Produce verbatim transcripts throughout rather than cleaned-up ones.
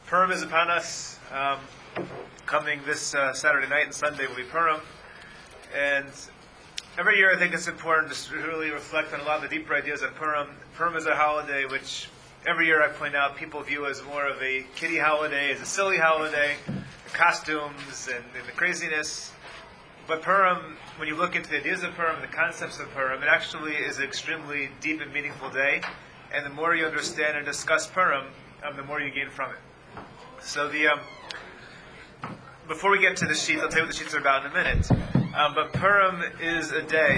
Purim is upon us. Um, coming this uh, Saturday night and Sunday will be Purim. And every year I think it's important to really reflect on a lot of the deeper ideas of Purim. Purim is a holiday which every year I point out people view as more of a kiddie holiday, as a silly holiday, the costumes and, and the craziness. But Purim, when you look into the ideas of Purim, the concepts of Purim, it actually is an extremely deep and meaningful day. And the more you understand and discuss Purim, um, the more you gain from it. So the um, before we get to the sheets, I'll tell you what the sheets are about in a minute. Um, but Purim is a day.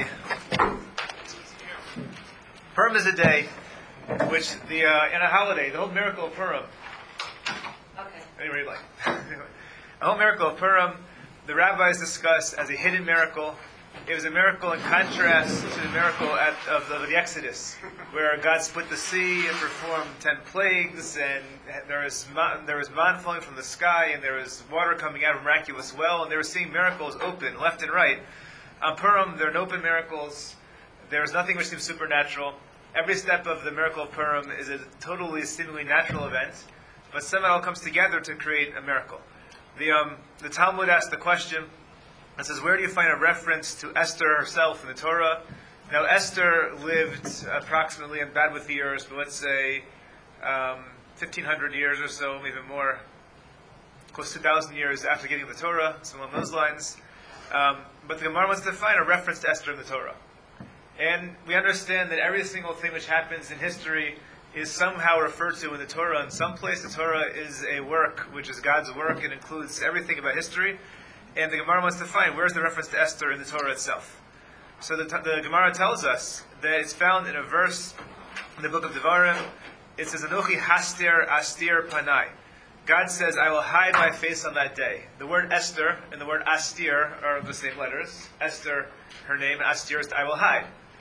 Purim is a day which the uh, and a holiday. The whole miracle of Purim. Okay. Anyway, like the whole miracle of Purim, the rabbis discuss as a hidden miracle. It was a miracle in contrast to the miracle at, of, the, of the Exodus, where God split the sea and performed ten plagues, and there was man, there was man falling from the sky, and there was water coming out of a miraculous well, and they were seeing miracles open left and right. On Purim, there are no open miracles. There is nothing which seems supernatural. Every step of the miracle of Purim is a totally, seemingly natural event, but somehow it comes together to create a miracle. The um, the Talmud asks the question. It says, where do you find a reference to Esther herself in the Torah? Now, Esther lived approximately, I'm bad with the years, but let's say um, fifteen hundred years or so, maybe more, close to two thousand years after getting the Torah, something along those lines. Um, but the Gemara wants to find a reference to Esther in the Torah. And we understand that every single thing which happens in history is somehow referred to in the Torah. In some place, the Torah is a work, which is God's work. It includes everything about history. And the Gemara wants to find where's the reference to Esther in the Torah itself. So the, the Gemara tells us that it's found in a verse in the book of Devarim. It says, Anochi hastir astir panai. God says, I will hide my face on that day. The word Esther and the word astir are the same letters. Esther, her name, astir is I will hide.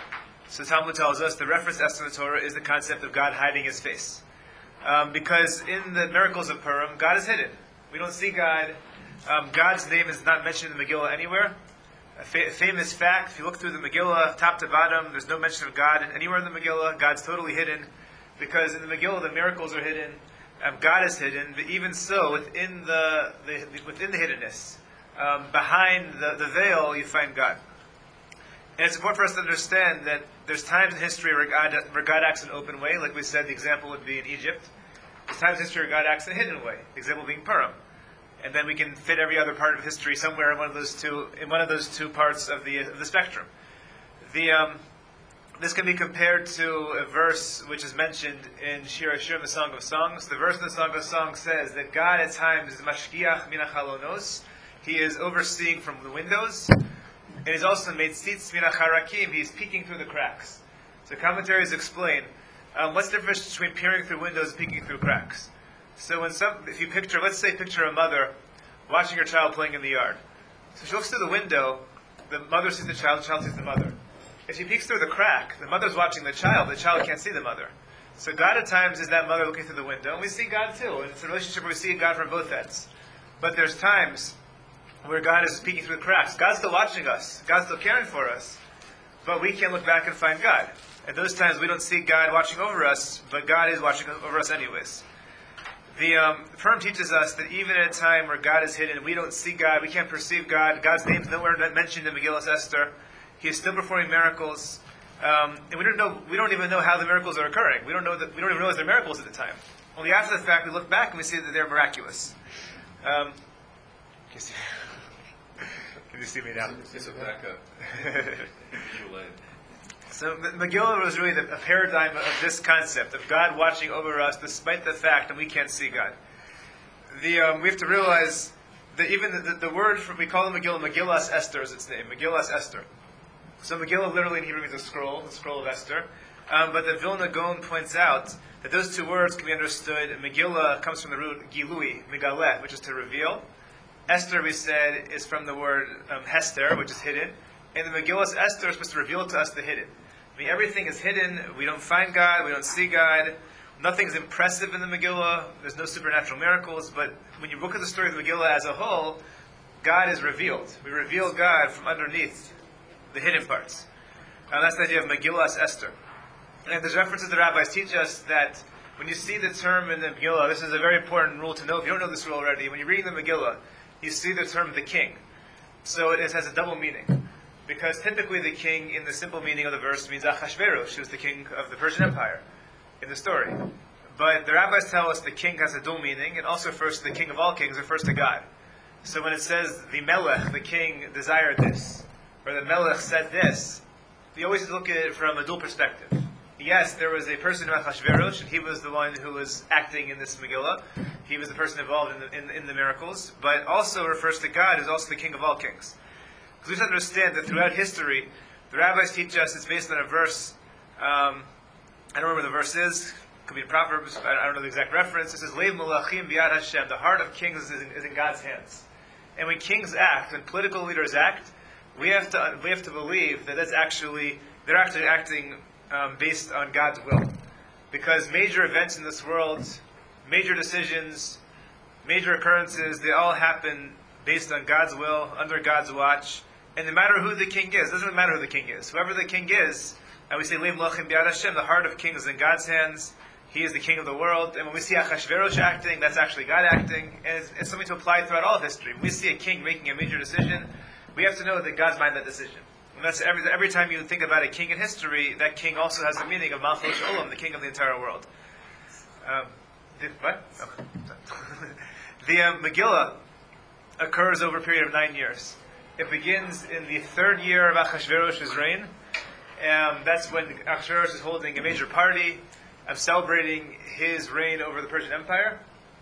So the Talmud tells us the reference to Esther in the Torah is the concept of God hiding his face. Um, because in the miracles of Purim, God is hidden. We don't see God. Um, God's name is not mentioned in the Megillah anywhere. A fa- famous fact, if you look through the Megillah, top to bottom, there's no mention of God anywhere in the Megillah. God's totally hidden, because in the Megillah the miracles are hidden, um, God is hidden, but even so, within the, the, the within the hiddenness, um, behind the, the veil, you find God. And it's important for us to understand that there's times in history where God, where God acts in an open way, like we said, the example would be in Egypt. There's times in history where God acts in a hidden way, the example being Purim. And then we can fit every other part of history somewhere in one of those two in one of those two parts of the of the spectrum. The um, this can be compared to a verse which is mentioned in Shir HaShirim, the Song of Songs. The verse in the Song of Songs says that God at times is mashkiach min hachalonos. He is overseeing from the windows, and he's also made tzitz min hacharakim. He's peeking through the cracks. So commentaries explain um, what's the difference between peering through windows and peeking through cracks. So when some, if you picture, let's say picture a mother watching her child playing in the yard. So she looks through the window, the mother sees the child, the child sees the mother. If she peeks through the crack, the mother's watching the child, the child can't see the mother. So God at times is that mother looking through the window, and we see God too. And it's a relationship where we see God from both ends. But there's times where God is peeking through the cracks. God's still watching us. God's still caring for us. But we can't look back and find God. At those times we don't see God watching over us, but God is watching over us anyways. The um, Purim teaches us that even at a time where God is hidden, we don't see God, we can't perceive God. God's name is nowhere mentioned in Megillah Esther. He is still performing miracles, um, and we don't know. We don't even know how the miracles are occurring. We don't know that. We don't even realize they're miracles at the time. Only after the fact, we look back and we see that they're miraculous. Um, can, you see, can you see me now? It's a backup. So Megillah was really the, a paradigm of this concept of God watching over us despite the fact that we can't see God. The um, we have to realize that even the, the, the word for, we call the Megillah, Megillas Esther is its name, Megillas Esther. So Megillah literally in Hebrew means a scroll, the scroll of Esther. Um, but the Vilna Gaon points out that those two words can be understood. Megillah comes from the root Gilui, Megaleh, which is to reveal. Esther, we said, is from the word um, Hester, which is hidden. And the Megillas Esther is supposed to reveal to us the hidden. I mean, everything is hidden. We don't find God. We don't see God. Nothing's impressive in the Megillah. There's no supernatural miracles. But when you look at the story of the Megillah as a whole, God is revealed. We reveal God from underneath the hidden parts. And that's the idea of Megillas Esther. And there's references the rabbis teach us that when you see the term in the Megillah, this is a very important rule to know. If you don't know this rule already, when you're reading the Megillah, you see the term the king. So it has a double meaning. Because typically the king, in the simple meaning of the verse, means Achashverosh, who's the king of the Persian Empire in the story. But the rabbis tell us the king has a dual meaning, and also refers to the king of all kings, refers to God. So when it says the Melech, the king, desired this, or the Melech said this, we always look at it from a dual perspective. Yes, there was a person named Achashverosh, and he was the one who was acting in this Megillah. He was the person involved in the, in, in the miracles, but also refers to God, who's also the king of all kings. Because we have to understand that throughout history, the rabbis teach us it's based on a verse. Um, I don't remember where the verse is. It could be in Proverbs. I don't know the exact reference. It says, "Leiv Malachim B'yad Hashem." The heart of kings is in, is in God's hands. And when kings act, when political leaders act, we have to we have to believe that that's actually they're actually acting um, based on God's will, because major events in this world, major decisions, major occurrences, they all happen based on God's will, under God's watch. And no matter who the king is, it doesn't matter who the king is. Whoever the king is, and we say, Leiv Malachim B'yad Hashem, the heart of kings is in God's hands. He is the king of the world. And when we see Achashverosh acting, that's actually God acting. And it's, it's something to apply throughout all of history. When we see a king making a major decision, we have to know that God's behind that decision. And that's every, every time you think about a king in history, that king also has the meaning of Malchus Olam, the king of the entire world. Um, the, what? Oh. the um, Megillah occurs over a period of nine years. It begins in the third year of Achashverosh's reign. Um, that's when Achashverosh is holding a major party, of celebrating his reign over the Persian Empire.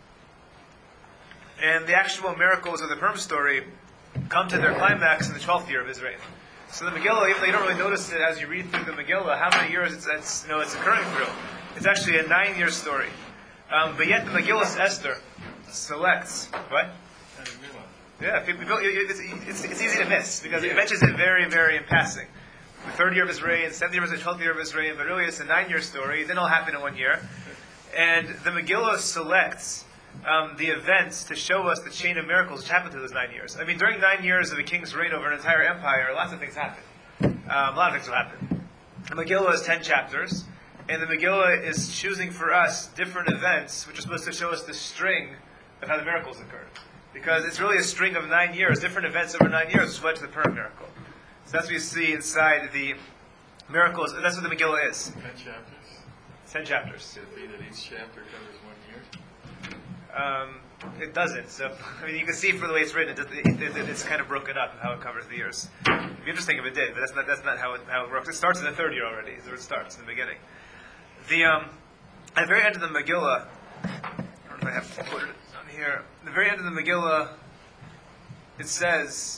And the actual miracles of the Purim story come to their climax in the twelfth year of his reign. So the Megillah, even though you don't really notice it as you read through the Megillah, how many years it's, it's, you know, it's occurring through, it's actually a nine-year story. Um, but yet the Megillah Esther selects, what? Yeah, people, it's, it's, it's easy to miss, because it mentions it very, very in passing. The third year of his reign, the seventh year of his reign, twelfth year of his reign, but really it's a nine-year story. It didn't all happen in one year. And the Megillah selects um, the events to show us the chain of miracles which happened through those nine years. I mean, during nine years of a king's reign over an entire empire, lots of things happen. Um, a lot of things will happen. The Megillah is ten chapters, and the Megillah is choosing for us different events which are supposed to show us the string of how the miracles occurred. Because it's really a string of nine years, different events over nine years, which led to the Purim miracle. So that's what we see inside the miracles. That's what the Megillah is. Ten chapters? Ten chapters. Could it be that each chapter covers one year? Um, it doesn't. So, I mean, you can see from the way it's written, it, it, it, it's kind of broken up how it covers the years. It'd be interesting if it did, but that's not, that's not how, it, how it works. It starts in the third year already, is where it starts, in the beginning. The, um, at the very end of the Megillah, I don't know if I have to put it on here. At the very end of the Megillah, it says,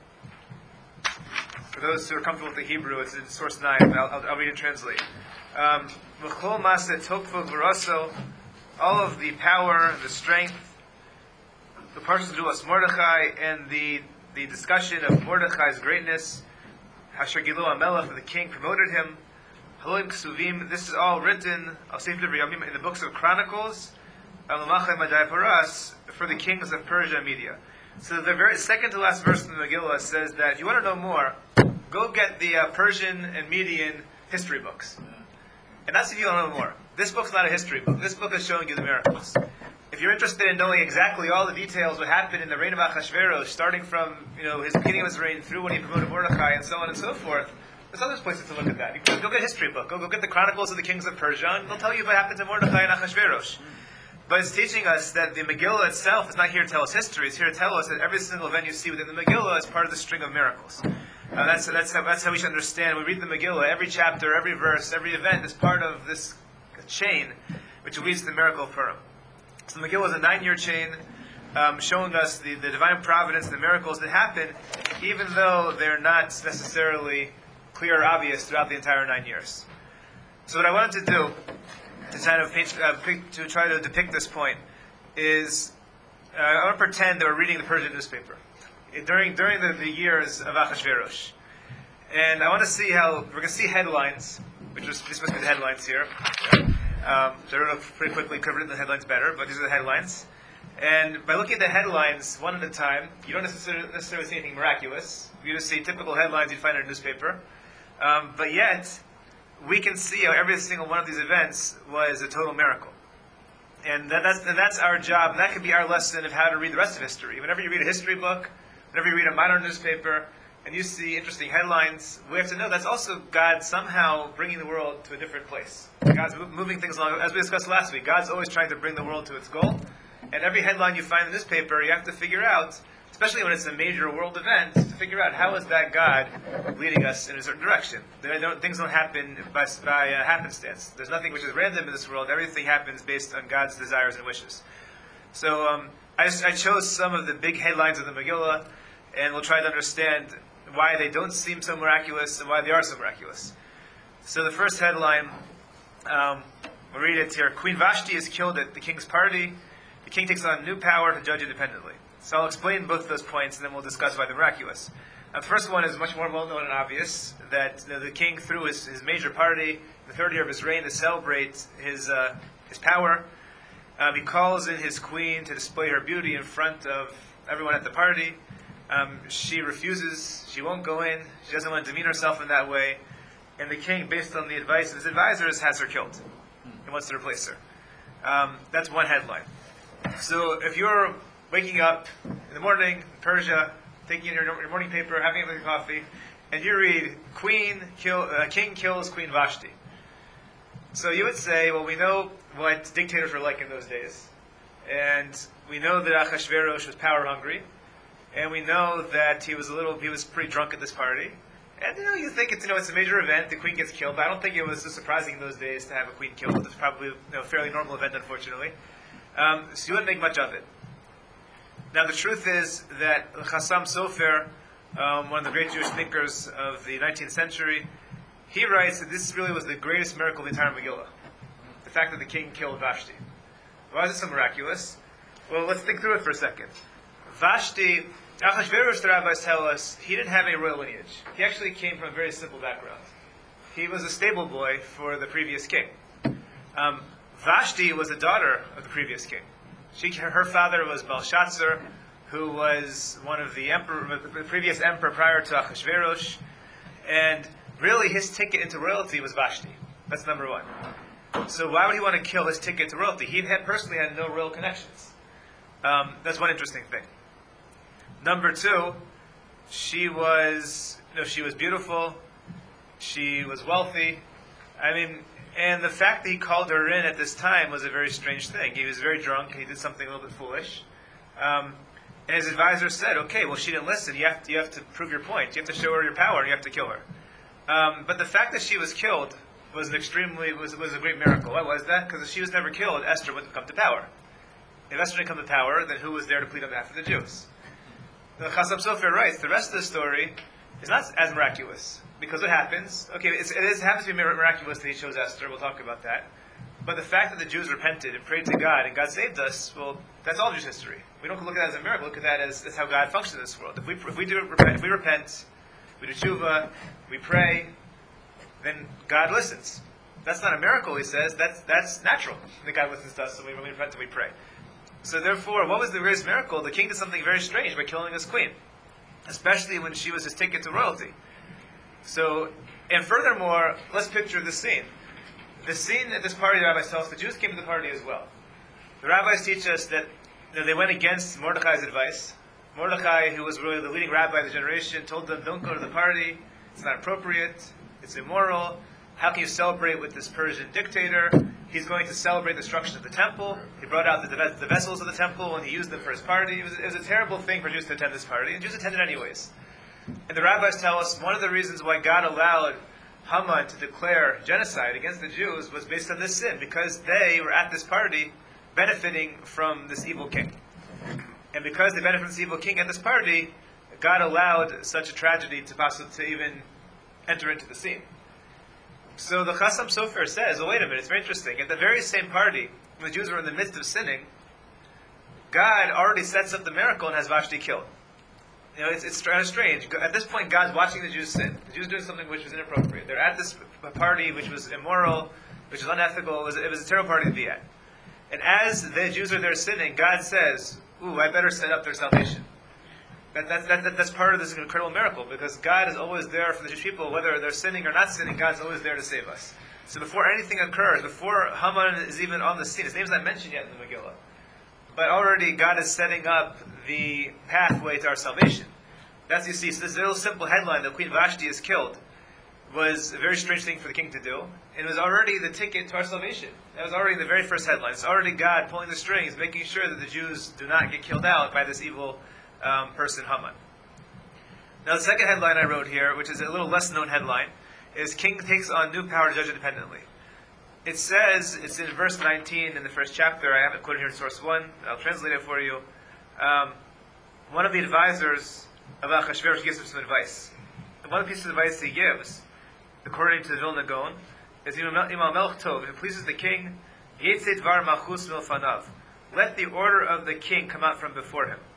for those who are comfortable with the Hebrew, it's in source nine, but I'll, I'll, I'll read and translate. Um, V'chol masa tokfo v'raso, all of the power, the strength, the partial to do us Mordechai, and the the discussion of Mordechai's greatness, Hasher Gilu HaMelech, the king promoted him, Haloim Ksuvim, this is all written, I'll say in the books of Chronicles, Alamachai Madai Paras, for the kings of Persia and Media. So the very second to last verse in the Megillah says that if you want to know more, go get the uh, Persian and Median history books. And that's if you want to know more. This book's not a history book. This book is showing you the miracles. If you're interested in knowing exactly all the details what happened in the reign of Achashverosh, starting from you know his beginning of his reign through when he promoted Mordechai and so on and so forth, there's other places to look at that. You can go get a history book. Go, go get the Chronicles of the Kings of Persia, and they'll tell you what happened to Mordechai and Achashverosh. But it's teaching us that the Megillah itself is not here to tell us history. It's here to tell us that every single event you see within the Megillah is part of the string of miracles. Uh, that's, that's, how, that's how we should understand. When we read the Megillah, every chapter, every verse, every event is part of this chain which leads to the miracle of Purim. So the Megillah is a nine-year chain um, showing us the, the divine providence, the miracles that happen, even though they're not necessarily clear or obvious throughout the entire nine years. So what I wanted to do to kind of paint, uh, to try to depict this point is uh, I want to pretend that we're reading the Persian newspaper during during the, the years of Achashverosh, and I want to see how we're going to see headlines, which are supposed to be the headlines here. Um, so I don't know pretty quickly could have written the headlines better, but these are the headlines. And by looking at the headlines one at a time, you don't necessarily, necessarily see anything miraculous. You just see typical headlines you'd find in a newspaper, um, but yet we can see how every single one of these events was a total miracle. And that, that's, and that's our job, and that could be our lesson of how to read the rest of history. Whenever you read a history book, whenever you read a modern newspaper, and you see interesting headlines, we have to know that's also God somehow bringing the world to a different place. God's moving things along. As we discussed last week, God's always trying to bring the world to its goal. And every headline you find in the newspaper, you have to figure out, especially when it's a major world event, to figure out how is that God leading us in a certain direction. There don't, things don't happen by, by uh, happenstance. There's nothing which is random in this world. Everything happens based on God's desires and wishes. So um, I, I chose some of the big headlines of the Megillah, and we'll try to understand why they don't seem so miraculous and why they are so miraculous. So the first headline, um, we'll read it here. Queen Vashti is killed at the king's party. The king takes on new power to judge independently. So I'll explain both of those points, and then we'll discuss why they're miraculous. Uh, the first one is much more well-known and obvious, that you know, the king threw his, his major party, the third year of his reign, to celebrate his, uh, his power. Um, he calls in his queen to display her beauty in front of everyone at the party. Um, she refuses. She won't go in. She doesn't want to demean herself in that way. And the king, based on the advice of his advisors, has her killed. He wants to replace her. Um, that's one headline. So if you're waking up in the morning in Persia, taking your, your morning paper, having a cup of coffee, and you read, Queen kill, uh, King kills Queen Vashti. So you would say, well, we know what dictators were like in those days. And we know that Achashverosh was power hungry. And we know that he was a little, he was pretty drunk at this party. And you know, you think it's, you know, it's a major event, the queen gets killed, but I don't think it was so surprising in those days to have a queen killed. It's probably, you know, a fairly normal event, unfortunately. Um, so you wouldn't make much of it. Now the truth is that Chassam Sofer, um, one of the great Jewish thinkers of the nineteenth century, he writes that this really was the greatest miracle of the entire Megillah. The fact that the king killed Vashti. Why is it so miraculous? Well, let's think through it for a second. Vashti, Achashverosh, the rabbis tell us, he didn't have a royal lineage. He actually came from a very simple background. He was a stable boy for the previous king. Um, Vashti was a daughter of the previous king. She, her father was Belshazzar, who was one of the emperor, the previous emperor prior to Achashverosh, and really his ticket into royalty was Vashti. That's number one. So why would he want to kill his ticket to royalty? He had personally had no royal connections. Um, that's one interesting thing. Number two, she was, you know, she was beautiful. She was wealthy. I mean, and the fact that he called her in at this time was a very strange thing. He was very drunk. He did something a little bit foolish. Um, and his advisor said, "Okay, well, she didn't listen. You have to, you have to prove your point. You have to show her your power. And you have to kill her." Um, but the fact that she was killed was an extremely was was a great miracle. Why was that? Because if she was never killed, Esther wouldn't come to power. If Esther didn't come to power, then who was there to plead on behalf of the Jews? The Chassam Sofer writes, the rest of the story is not as miraculous. Because what happens, okay, it's, it is, happens to be miraculous that he chose Esther, we'll talk about that. But the fact that the Jews repented and prayed to God and God saved us, well, that's all Jewish history. We don't look at that as a miracle, look at that as, as how God functions in this world. If we, if we do repent, if we repent, we do tshuva, we pray, then God listens. That's not a miracle, he says, that's, that's natural. That God listens to us, so we, we repent and we pray. So therefore, what was the greatest miracle? The king did something very strange by killing his queen, especially when she was his ticket to royalty. So, and furthermore, let's picture the scene. The scene at this party, the rabbis tell us, the Jews came to the party as well. The rabbis teach us that you know, they went against Mordechai's advice. Mordechai, who was really the leading rabbi of the generation, told them, don't go to the party, it's not appropriate, it's immoral. How can you celebrate with this Persian dictator? He's going to celebrate the destruction of the temple. He brought out the, the vessels of the temple and he used them for his party. It was, it was a terrible thing for Jews to attend this party, and Jews attended anyways. And the rabbis tell us one of the reasons why God allowed Haman to declare genocide against the Jews was based on this sin, because they were at this party benefiting from this evil king. And because they benefited from this evil king at this party, God allowed such a tragedy to possibly to even enter into the scene. So the Chassam Sofer says, oh wait a minute, it's very interesting. At the very same party, when the Jews were in the midst of sinning, God already sets up the miracle and has Vashti killed. You know, it's, it's kind of strange. At this point, God's watching the Jews sin. The Jews doing something which was inappropriate. They're at this party which was immoral, which was unethical. It was, it was a terrible party to be at. And as the Jews are there sinning, God says, ooh, I better set up their salvation. That, that, that, that, that's part of this incredible miracle, because God is always there for the Jewish people, whether they're sinning or not sinning, God's always there to save us. So before anything occurs, before Haman is even on the scene, his name's not mentioned yet in the Megillah, but already God is setting up the pathway to our salvation. That's what you see. So this little simple headline that Queen Vashti is killed was a very strange thing for the king to do, and it was already the ticket to our salvation. That was already the very first headline. It's already God pulling the strings, making sure that the Jews do not get killed out by this evil um, person, Haman. Now the second headline I wrote here, which is a little less known headline, is King takes on new power to judge independently. It says, it's in verse nineteen in the first chapter, I have it quoted here in source one, I'll translate it for you. Um, one of the advisors of Achashverosh gives him some advice. And one piece of advice he gives, according to the Vilna Gaon, is Im HaMelech Tov, if it pleases the king, Yetzei Dvar Malchus Milfanav. Let the order of the king come out from before him.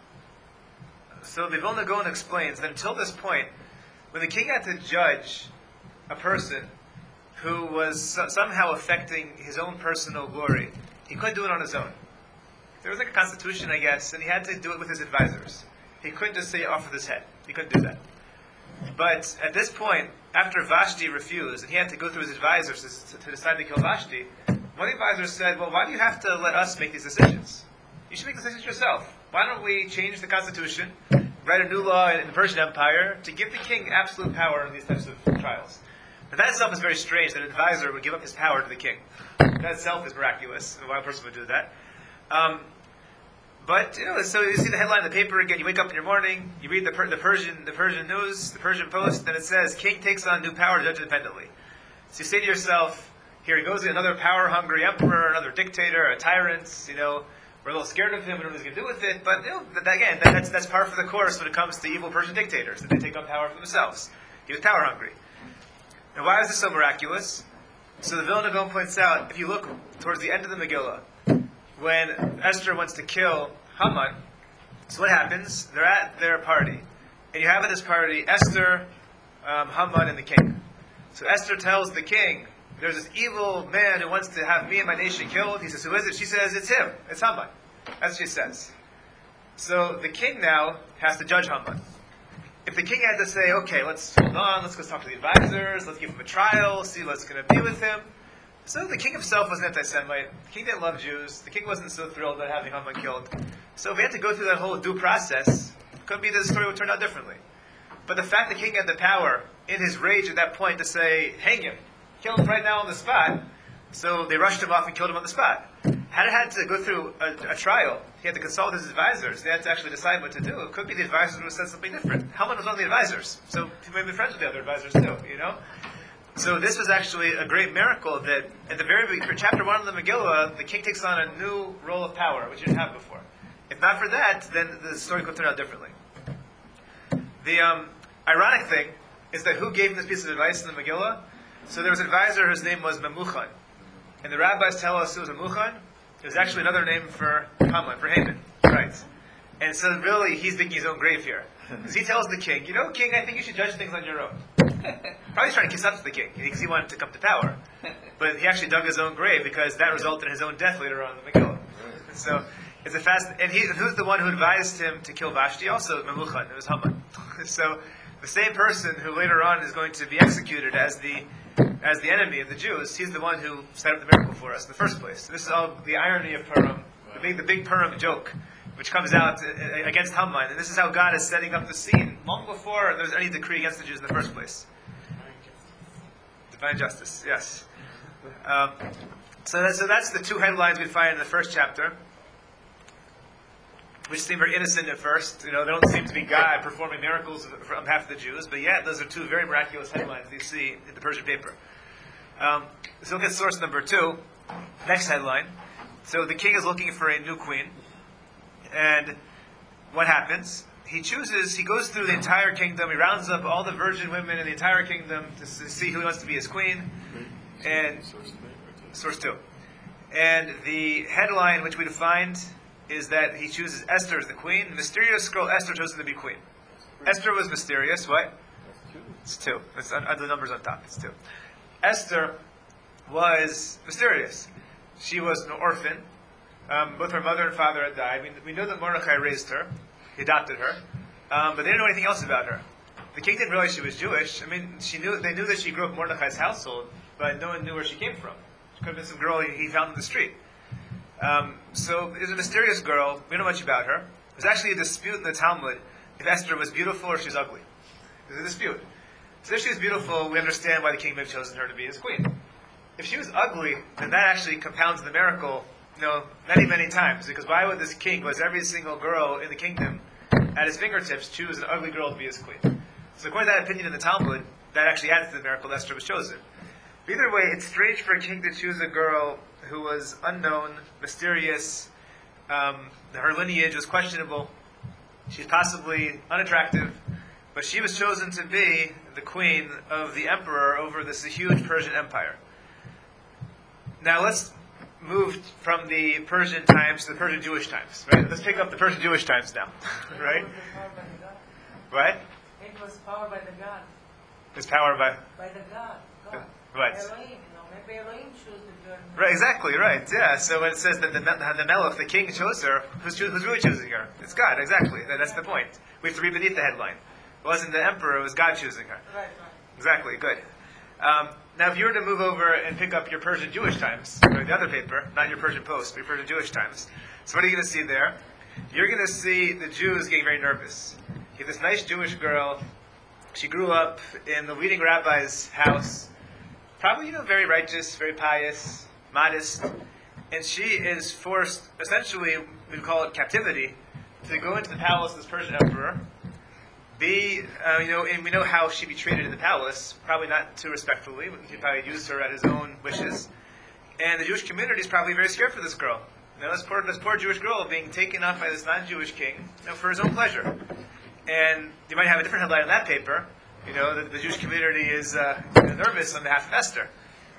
So the Vilna Gaon explains that until this point, when the king had to judge a person who was so- somehow affecting his own personal glory, he couldn't do it on his own. There was like a constitution, I guess, and he had to do it with his advisors. He couldn't just say off with his head. He couldn't do that. But at this point, after Vashti refused, and he had to go through his advisors to, to decide to kill Vashti, one of the advisors said, well, why do you have to let us make these decisions? You should make decisions yourself. Why don't we change the constitution, write a new law in the Persian Empire to give the king absolute power in these types of trials? Now that itself is very strange, that an advisor would give up his power to the king. That itself is miraculous. Why a person would do that. Um, But you know, so you see the headline in the paper again. You wake up in your morning, you read the, per, the Persian, the Persian news, the Persian Post, and it says, "King takes on new power to judge independently." So you say to yourself, "Here he goes, another power-hungry emperor, another dictator, a tyrant." You know, we're a little scared of him. We don't know what he's going to do with it. But you know, that, again, that, that's that's par for the course when it comes to evil Persian dictators. That they take on power for themselves. He was power-hungry. Now, why is this so miraculous? So the Vilna Gaon points out, if you look towards the end of the Megillah, when Esther wants to kill Haman, so what happens? They're at their party. And you have at this party Esther, um, Haman, and the king. So Esther tells the king, there's this evil man who wants to have me and my nation killed. He says, who is it? She says, it's him. It's Haman. That's what she says. So the king now has to judge Haman. If the king had to say, okay, let's hold on, let's go talk to the advisors, let's give him a trial, see what's going to be with him. So the king himself was an anti-Semite. The king didn't love Jews. The king wasn't so thrilled about having Haman killed. So if he had to go through that whole due process, it could be that the story would turn out differently. But the fact the king had the power, in his rage at that point, to say, hang him, kill him right now on the spot, so they rushed him off and killed him on the spot. Had it had to go through a, a trial, he had to consult his advisors, they had to actually decide what to do. It could be the advisors would have said something different. Haman was one of the advisors, so he may be friends with the other advisors too, you know? So this was actually a great miracle that at the very beginning, chapter one of the Megillah, the king takes on a new role of power, which he didn't have before. If not for that, then the story could turn out differently. The um, ironic thing is that who gave him this piece of advice in the Megillah? So there was an advisor whose name was Memuchan. And the rabbis tell us it was Memuchan. It was actually another name for Haman, for Haman. Right. And so really, he's digging his own grave here. Because he tells the king, you know, king, I think you should judge things on your own. Probably trying to kiss up to the king, because he wanted to come to power. But he actually dug his own grave, because that resulted in his own death later on in the Megillah. So, it's a fast, and he, who's the one who advised him to kill Vashti? Also Memuchan, it was Haman. So, the same person who later on is going to be executed as the as the enemy of the Jews, he's the one who set up the miracle for us in the first place. This is all the irony of Purim, the big, the big Purim joke, which comes out against Haman. And this is how God is setting up the scene, long before there's any decree against the Jews in the first place. Divine justice, yes. Um, so, that, so that's the two headlines we find in the first chapter, which seem very innocent at first. You know, they don't seem to be God performing miracles on behalf of the Jews, but yet those are two very miraculous headlines that you see in the Persian paper. Um, so look at source number two. Next headline. So the king is looking for a new queen. And what happens? He chooses, he goes through the entire kingdom, he rounds up all the virgin women in the entire kingdom to see who he wants to be his queen. And source two. And the headline which we defined is that he chooses Esther as the queen. The mysterious girl Esther chosen to be queen. Esther was mysterious. What? It's two. It's on, the numbers on top. It's two. Esther was mysterious. She was an orphan. Um, both her mother and father had died. We, we know that Mordechai raised her. He adopted her. Um, but they didn't know anything else about her. The king didn't realize she was Jewish. I mean, she knew. They knew that she grew up in Mordechai's household. but no one knew where she came from. She could have been some girl he, he found in the street. Um, so it was a mysterious girl. We don't know much about her. There's actually a dispute in the Talmud if Esther was beautiful or she's ugly. There's a dispute. So if she was beautiful, we understand why the king may have chosen her to be his queen. If she was ugly, then that actually compounds the miracle, you know, many, many times. Because why would this king, who has every single girl in the kingdom at his fingertips, choose an ugly girl to be his queen? So according to that opinion in the Talmud, that actually adds to the miracle Esther was chosen. But either way, it's strange for a king to choose a girl who was unknown, mysterious, um, her lineage was questionable, she's possibly unattractive, but she was chosen to be the queen of the emperor over this huge Persian empire. Now let's move from the Persian times to the Persian Jewish times, right? Let's pick up the Persian Jewish times now, right? What? It was powered by the God. It's powered by... By the God. God. Right. Elohim, you know. Maybe Elohim chose the girl. Right, exactly, right, yeah. So when it says that the, the Melech, the king, chose her, who's, choo- who's really choosing her? It's God, exactly. That, that's the point. We have to read beneath the headline. It wasn't the emperor, it was God choosing her. Right, right. Exactly, good. Um, now, if you were to move over and pick up your Persian Jewish Times, or the other paper, not your Persian Post, but your Persian Jewish Times, so what are you going to see there? You're going to see the Jews getting very nervous. You have this nice Jewish girl. She grew up in the leading rabbi's house. Probably, you know, very righteous, very pious, modest. And she is forced, essentially, we call it captivity, to go into the palace of this Persian emperor. Be, uh, you know, and we know how she'd be treated in the palace, probably not too respectfully. He probably used her at his own wishes. And the Jewish community is probably very scared for this girl. You know, this poor, this poor Jewish girl being taken off by this non-Jewish king, you know, for his own pleasure. And you might have a different headline in that paper. You know, the, the Jewish community is uh, nervous on behalf of Esther.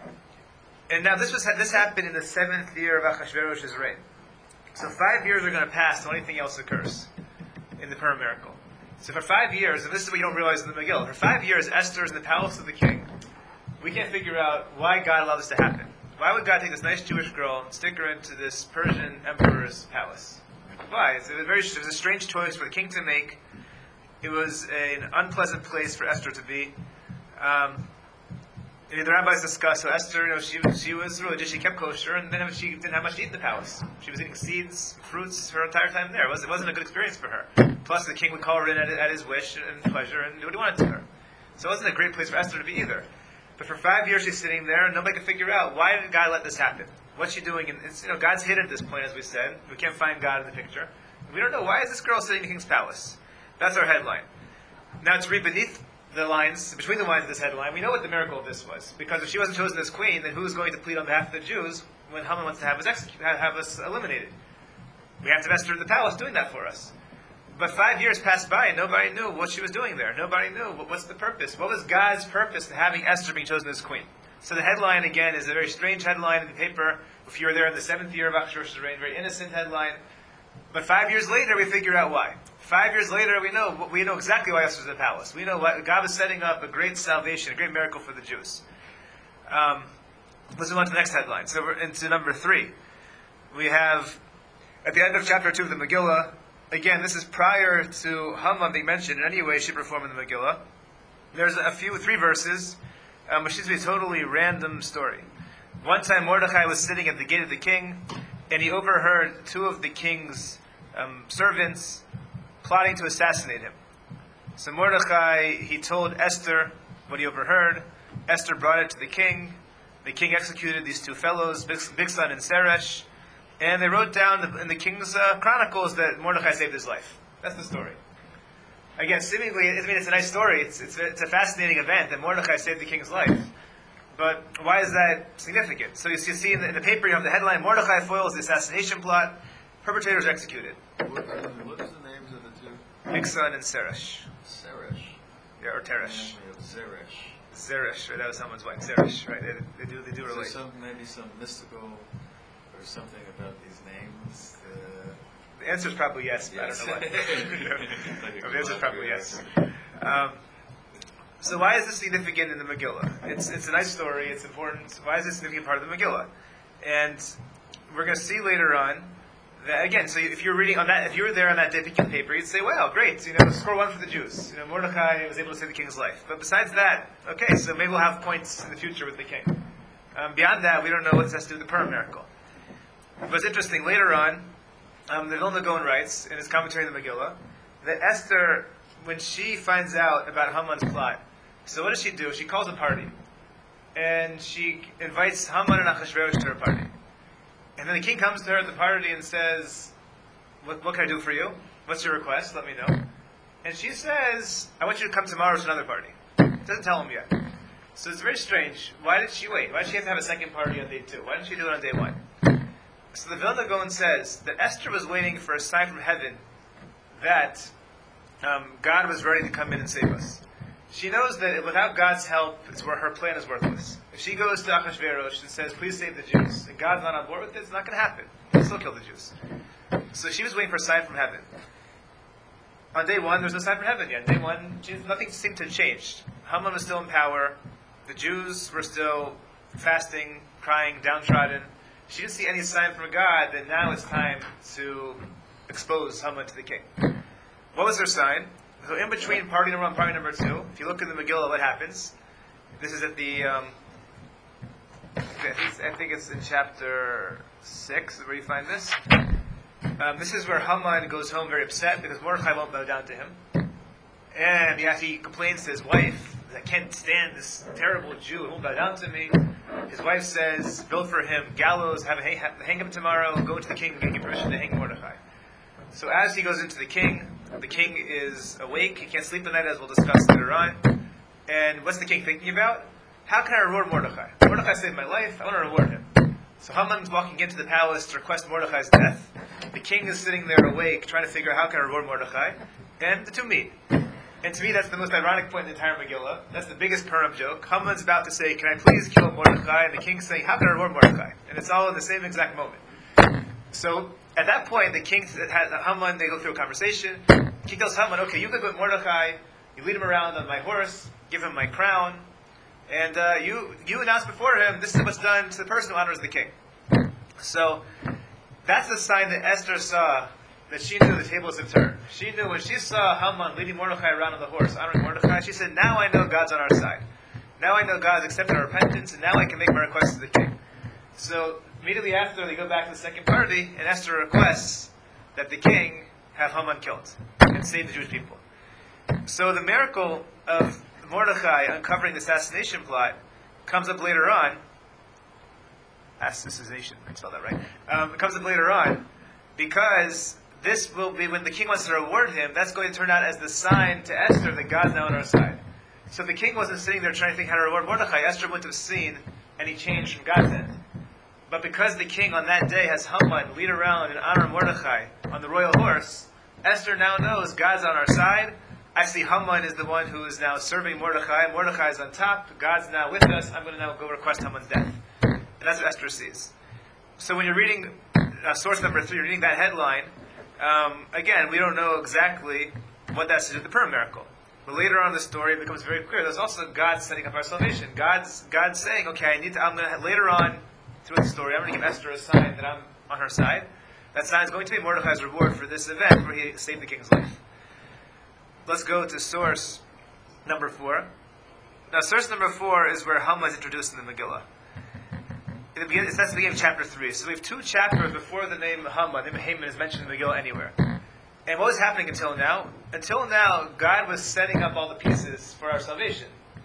And now this was this happened in the seventh year of Achashverosh's reign. So five years are going to pass until anything else occurs in the Purim miracle. So for five years, and this is what you don't realize in the Megillah, for five years Esther is in the palace of the king. We can't figure out why God allowed this to happen. Why would God take this nice Jewish girl and stick her into this Persian emperor's palace? Why? It's a very it was a strange choice for the king to make. It was an unpleasant place for Esther to be. Um, and the rabbis discussed, so Esther, you know, she, she was religious, she kept kosher, and then she didn't have much to eat in the palace. She was eating seeds, fruits her entire time there. It wasn't, it wasn't a good experience for her. Plus, the king would call her in at, at his wish and pleasure and do what he wanted to her. So it wasn't a great place for Esther to be either. But for five years she's sitting there, and nobody could figure out, why did God let this happen? What's she doing? And it's, you know, God's hidden at this point, as we said. We can't find God in the picture. We don't know, why is this girl sitting in the king's palace? That's our headline. Now to read beneath the lines, between the lines of this headline, we know what the miracle of this was. Because if she wasn't chosen as queen, then who's going to plead on behalf of the Jews when Haman wants to have us executed, have us eliminated? We have to have Esther in the palace doing that for us. But five years passed by and nobody knew what she was doing there. Nobody knew what's the purpose. What was God's purpose in having Esther being chosen as queen? So the headline, again, is a very strange headline in the paper. If you were there in the seventh year of Achashverosh's reign, very innocent headline. But five years later, we figure out why. Five years later, we know we know exactly why Esther's in the palace. We know what, God was setting up a great salvation, a great miracle for the Jews. Um, let's move on to the next headline. So we're into number three. We have, at the end of chapter two of the Megillah, again, this is prior to Haman being mentioned in any way, shape, or form in the Megillah. There's a few, three verses, um, which seems to be a totally random story. One time Mordechai was sitting at the gate of the king, and he overheard two of the king's um, servants plotting to assassinate him. So Mordechai, he told Esther what he overheard. Esther brought it to the king. The king executed these two fellows, Bigsan and Seresh, and they wrote down in the king's uh, chronicles that Mordechai saved his life. That's the story. Again, seemingly, I mean, it's a nice story. It's, it's, a, it's a fascinating event that Mordechai saved the king's life. But why is that significant? So you see, you see in, the, in the paper, you have the headline, Mordechai foils the assassination plot, perpetrators are executed. What, what is the names of the two? Bigsan and Seresh. Seresh. Yeah, or Teresh. Family of Zeresh. Zeresh, right? That was someone's wife. Zeresh, right? They, they do, they do Is there relate. some, maybe some mystical or something about these names? Uh, The answer is probably yes, but Yes. I don't know why. Like a The answer is probably yes. yes. Um, so why is this significant in the Megillah? It's it's a nice story. It's important. Why is this a significant part of the Megillah? And we're going to see later on that again. So if you're reading on that, if you were there on that day picking the paper, you'd say, "Wow, great! You know, score one for the Jews. You know, Mordechai was able to save the king's life." But besides that, okay, so maybe we'll have points in the future with the king. Um, beyond that, we don't know what this has to do with the Purim miracle. But it's interesting, later on, um, the Vilna Gaon writes, in his commentary on the Megillah, that Esther, when she finds out about Haman's plot, so what does she do? She calls a party. And she invites Haman and Achashverosh to her party. And then the king comes to her at the party and says, what, what can I do for you? What's your request? Let me know. And she says, I want you to come tomorrow to another party. Doesn't tell him yet. So it's very strange. Why did she wait? Why did she have to have a second party on day two? Why didn't she do it on day one? So the Vilna Gaon says that Esther was waiting for a sign from heaven that um, God was ready to come in and save us. She knows that without God's help, it's where her plan is worthless. If she goes to Achashverosh and says, please save the Jews, and God's not on board with it, it's not going to happen. He'll still kill the Jews. So she was waiting for a sign from heaven. On day one, there's no sign from heaven yet. Day one, she, nothing seemed to have changed. Haman was still in power. The Jews were still fasting, crying, downtrodden. She didn't see any sign from God that now it's time to expose Haman to the king. What was their sign? So in between party number one and party number two, if you look in the Megillah, what happens? This is at the, um, I think it's in chapter six where you find this. Um, this is where Haman goes home very upset because Mordechai won't bow down to him. And yeah, he complains to his wife, I can't stand this terrible Jew, he won't bow down to me. His wife says, build for him gallows, have, a hang, have hang him tomorrow, go to the king and get permission to hang Mordechai. So as he goes into the king, the king is awake, he can't sleep the night, as we'll discuss later on. And what's the king thinking about? How can I reward Mordechai? Mordechai saved my life, I want to reward him. So Haman's walking into the palace to request Mordechai's death. The king is sitting there awake, trying to figure out how can I reward Mordechai. And the two meet. And to me, that's the most ironic point in the entire Megillah. That's the biggest Purim joke. Haman's about to say, can I please kill Mordechai? And the king's saying, how can I reward Mordechai? And it's all in the same exact moment. So at that point, the king, Haman, they go through a conversation. The king tells Haman, okay, you go with Mordechai, you lead him around on my horse, give him my crown, and uh, you you announce before him, this is what's done to the person who honors the king. So that's the sign that Esther saw, that she knew the tables had turned. She knew when she saw Haman leading Mordechai around on the horse, honoring Mordechai, she said, now I know God's on our side. Now I know God's accepted our repentance, and now I can make my request to the king. So immediately after, they go back to the second party, and Esther requests that the king have Haman killed and save the Jewish people. So the miracle of Mordechai uncovering the assassination plot comes up later on. Assassination, I spelled that right. Um, it comes up later on because this will be, when the king wants to reward him, that's going to turn out as the sign to Esther that God's now on our side. So if the king wasn't sitting there trying to think how to reward Mordechai, Esther wouldn't have seen any change from God's end. But because the king on that day has Haman lead around and honor Mordechai on the royal horse, Esther now knows God's on our side. I see Haman is the one who is now serving Mordechai. Mordechai is on top. God's now with us. I'm going to now go request Haman's death. And that's what Esther sees. So when you're reading uh, source number three, you're reading that headline, um, again, we don't know exactly what that's to do with the Purim miracle. But later on in the story, it becomes very clear. There's also God setting up our salvation. God's God's saying, okay, I need to, I'm going to, later on through the story, I'm going to give Esther a sign that I'm on her side. That sign is going to be Mordechai's reward for this event where he saved the king's life. Let's go to source number four. Now, source number four is where Haman is introduced in the Megillah. It begins, it's at the beginning of chapter three. So we have two chapters before the name Haman. The name Haman is mentioned in the Megillah anywhere. And what was happening until now? Until now, God was setting up all the pieces for our salvation.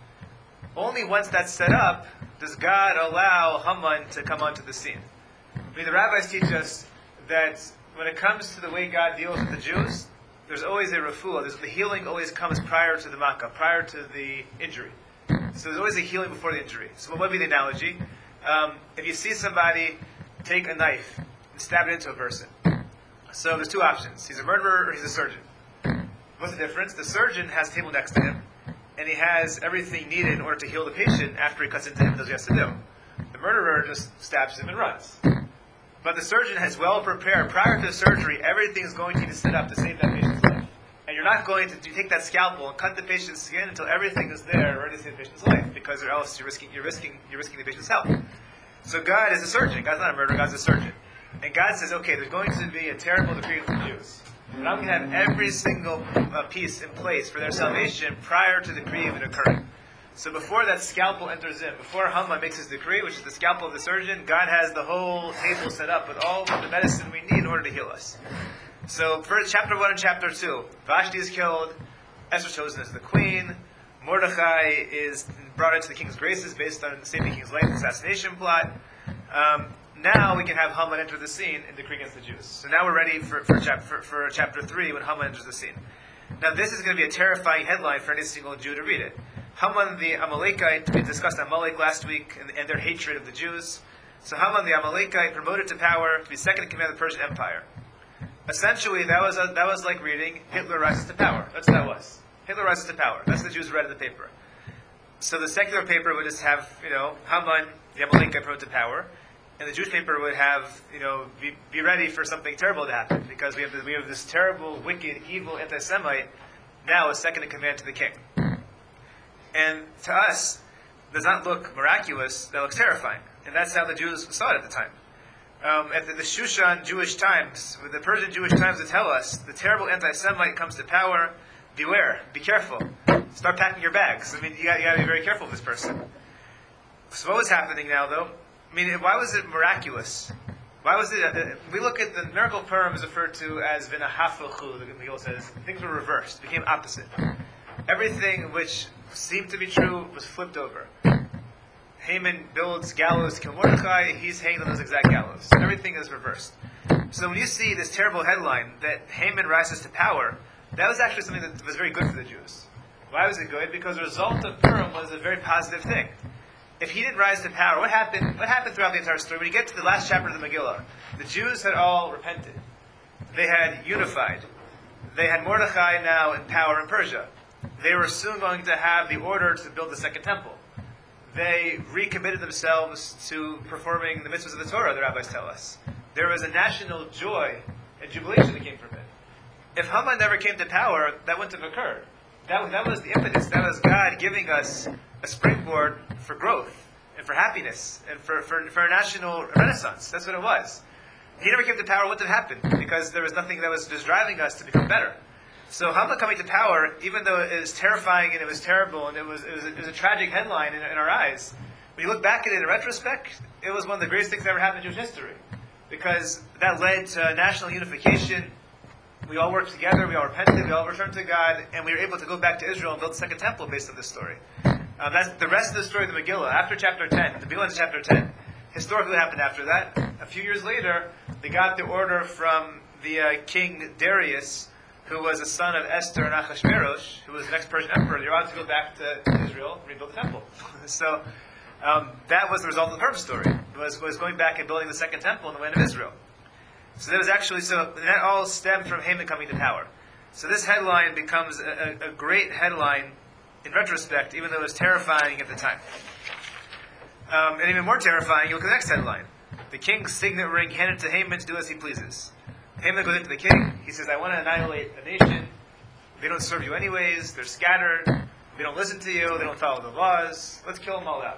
Only once that's set up does God allow Haman to come onto the scene. I mean, the rabbis teach us that when it comes to the way God deals with the Jews, there's always a refuah. There's, the healing always comes prior to the makkah, prior to the injury. So there's always a healing before the injury. So what would be the analogy? Um, if you see somebody take a knife and stab it into a person, so there's two options. He's a murderer or he's a surgeon. What's the difference? The surgeon has a table next to him, and he has everything needed in order to heal the patient after he cuts into him and does what he has to do. The murderer just stabs him and runs. But the surgeon has well prepared. Prior to the surgery, everything is going to be set up to save that patient's life. And you're not going to take that scalpel and cut the patient's skin until everything is there ready to save the patient's life, because or else you're risking you're risking you're risking the patient's health. So God is a surgeon. God's not a murderer. God's a surgeon. And God says, okay, there's going to be a terrible decree for the Jews, but I'm going to have every single uh, piece in place for their salvation prior to the decree even occurring. So before that scalpel enters in, before Haman makes his decree, which is the scalpel of the surgeon, God has the whole table set up with all the medicine we need in order to heal us. So first, chapter one and chapter two, Vashti is killed, Esther is chosen as the queen, Mordechai is brought into the king's graces based on saving the king's life assassination plot. Um, now we can have Haman enter the scene and decree against the Jews. So now we're ready for, for, chap- for, for chapter three when Haman enters the scene. Now this is going to be a terrifying headline for any single Jew to read it. Haman the Amalekite, we discussed Amalek last week and, and their hatred of the Jews. So Haman the Amalekite promoted to power to be second in command of the Persian Empire. Essentially, that was a, that was like reading Hitler rises to power. That's what that was. Hitler rises to power. That's what the Jews read in the paper. So the secular paper would just have, you know, Haman the Amalekite promoted to power, and the Jewish paper would have, you know, be, be ready for something terrible to happen because we have this, we have this terrible, wicked, evil anti-Semite now as second in command to the king. And to us, does not look miraculous, that looks terrifying. And that's how the Jews saw it at the time. Um, at the, the Shushan Jewish Times, with the Persian Jewish Times to tell us, the terrible anti-Semite comes to power, beware, be careful. Start packing your bags. I mean, you got to be very careful of this person. So what was happening now, though? I mean, why was it miraculous? Why was it, uh, we look at the miracle of Purim is referred to as v'nahafachu, the Megillah says, things were reversed, became opposite. Everything which seemed to be true was flipped over. Haman builds gallows to kill Mordechai, he's hanged on those exact gallows. Everything is reversed. So when you see this terrible headline that Haman rises to power, that was actually something that was very good for the Jews. Why was it good? Because the result of Purim was a very positive thing. If he didn't rise to power, what happened? What happened throughout the entire story? When you get to the last chapter of the Megillah, the Jews had all repented. They had unified. They had Mordechai now in power in Persia. They were soon going to have the order to build the second temple. They recommitted themselves to performing the mitzvahs of the Torah, the rabbis tell us. There was a national joy and jubilation that came from it. If Haman never came to power, that wouldn't have occurred. That, that was the impetus. That was God giving us a springboard for growth and for happiness and for, for, for a national renaissance. That's what it was. He never came to power, what would have happened? Because there was nothing that was just driving us to become better. So Haman coming to power, even though it was terrifying and it was terrible and it was, it was, a, it was a tragic headline in, in our eyes, when you look back at it in retrospect, it was one of the greatest things that ever happened in Jewish history. Because that led to national unification. We all worked together, we all repented, we all returned to God, and we were able to go back to Israel and build the second temple based on this story. Um, that's the rest of the story of the Megillah. After chapter ten, the Megillah is chapter ten. Historically, what happened after that? A few years later, they got the order from the uh, king Darius, who was a son of Esther and Achashverosh, who was the next Persian emperor. You're allowed to go back to Israel and rebuild the temple. so um, that was the result of the Purim story. Was was going back and building the second temple in the land of Israel. So that was actually so that all stemmed from Haman coming to power. So this headline becomes a, a, a great headline in retrospect, even though it was terrifying at the time. Um, and even more terrifying, you look at the next headline: the king's signet ring handed to Haman to do as he pleases. Haman goes into the king. He says, "I want to annihilate a nation. They don't serve you anyways. They're scattered. They don't listen to you. They don't follow the laws. Let's kill them all out."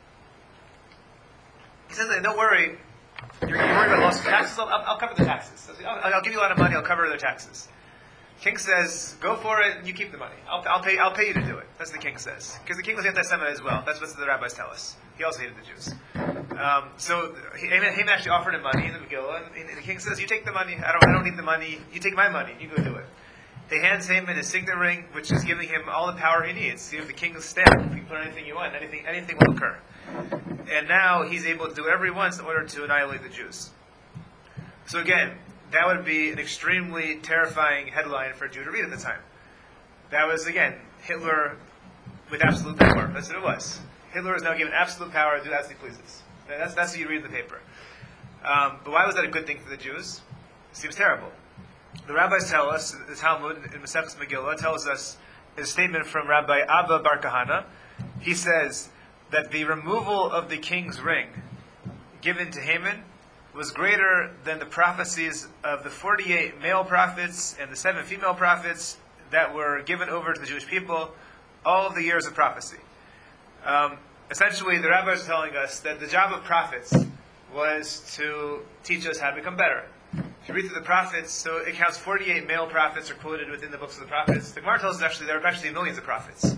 He says, "Don't worry. You're, you're worried about loss of taxes. I'll, I'll cover the taxes. I'll, I'll give you a lot of money. I'll cover their taxes." King says, "Go for it. You keep the money. I'll, I'll pay. I'll pay you to do it." That's what the king says, because the king was anti-Semite as well. That's what the rabbis tell us. He also hated the Jews. Um, so Haman, Haman actually offered him money in the Megillah, and, and the king says, "You take the money. I don't. I don't need the money. You take my money. You go do it." They hands Haman his signet ring, which is giving him all the power he needs. You have the king's stamp. You can put anything you want. Anything. Anything will occur. And now he's able to do whatever he wants in order to annihilate the Jews. So again, that would be an extremely terrifying headline for a Jew to read at the time. That was, again, Hitler with absolute power. That's what it was. Hitler is now given absolute power to do as he pleases. That's, that's what you read in the paper. Um, but why was that a good thing for the Jews? It seems terrible. The rabbis tell us, the Talmud in Maseches Megillah tells us a statement from Rabbi Abba Bar Kahana. He says that the removal of the king's ring given to Haman was greater than the prophecies of the forty-eight male prophets and the seven female prophets that were given over to the Jewish people, all of the years of prophecy. Um, essentially, the rabbis are telling us that the job of prophets was to teach us how to become better. If you read through the prophets, so it counts forty-eight male prophets are quoted within the books of the prophets. The Gemara tells us actually there are actually millions of prophets.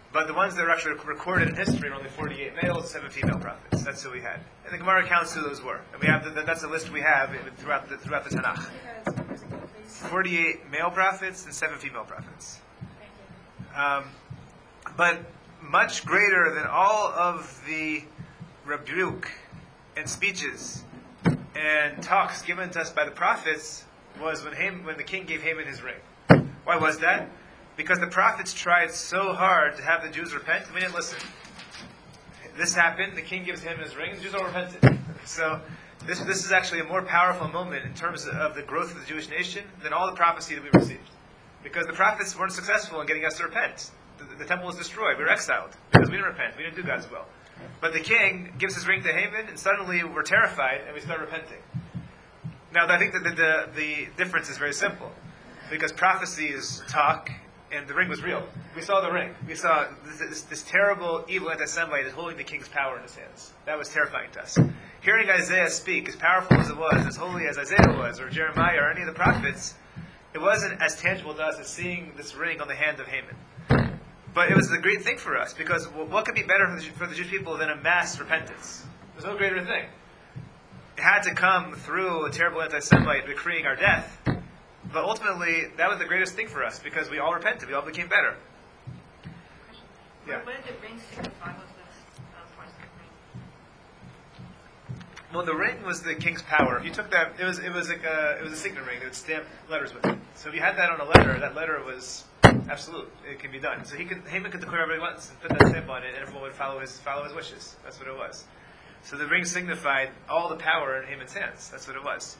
But the ones that are actually recorded in history were only forty-eight males, seven female prophets. That's who we had. And the Gemara counts who those were. And we have the, that's the list we have throughout the, throughout the Tanakh. forty-eight male prophets and seven female prophets. Um, but much greater than all of the rebuke and speeches and talks given to us by the prophets was when Haman, when the king gave Haman his ring. Why was that? Because the prophets tried so hard to have the Jews repent, and we didn't listen. This happened, the king gives him his ring, and the Jews all repented. So this this is actually a more powerful moment in terms of the growth of the Jewish nation than all the prophecy that we received. Because the prophets weren't successful in getting us to repent. The, the temple was destroyed, we were exiled, because we didn't repent, we didn't do God's will. But the king gives his ring to Haman, and suddenly we're terrified, and we start repenting. Now, I think that the, the, the difference is very simple. Because prophecy is talk, and the ring was real. We saw the ring. We saw this, this, this terrible, evil anti-Semite is holding the king's power in his hands. That was terrifying to us. Hearing Isaiah speak, as powerful as it was, as holy as Isaiah was, or Jeremiah, or any of the prophets, it wasn't as tangible to us as seeing this ring on the hand of Haman. But it was a great thing for us, because what could be better for the, for the Jewish people than a mass repentance? There's no greater thing. It had to come through a terrible anti-Semite decreeing our death. But ultimately, that was the greatest thing for us, because we all repented, we all became better. Yeah. What did the ring signify? Was this uh, part of the ring? Well, the ring was the king's power. If you took that, it was it was like a, it was a signet ring that would stamp letters with it. So if you had that on a letter, that letter was absolute. It can be done. So he could Haman could declare whatever he wants and put that stamp on it, and everyone would follow his follow his wishes. That's what it was. So the ring signified all the power in Haman's hands. That's what it was.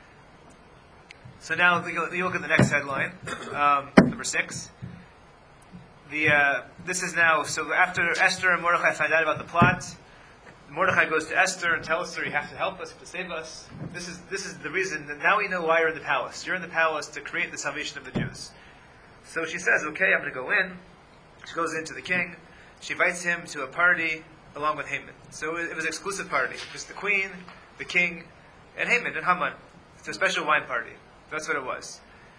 So now you look at the next headline, um, number six. The uh, this is now so after Esther and Mordechai find out about the plot, Mordechai goes to Esther and tells her, "You have to help us, you have to save us." This is this is the reason that now we know why you're in the palace. You're in the palace to create the salvation of the Jews. So she says, "Okay, I'm going to go in." She goes into the king. She invites him to a party along with Haman. So it was an exclusive party, just the queen, the king, and Haman and Haman. It's a special wine party. That's what it was.